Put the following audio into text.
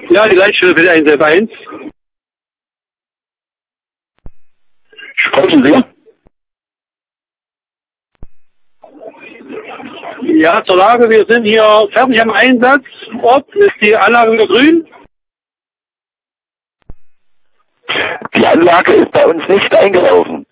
Ja, die Leitstelle bitte einsetzen. 1. Sprechen Sie? Ja, zur Lage, wir sind hier fertig am Einsatz. Ort ist die Anlage wieder grün. Die Anlage ist bei uns nicht eingelaufen.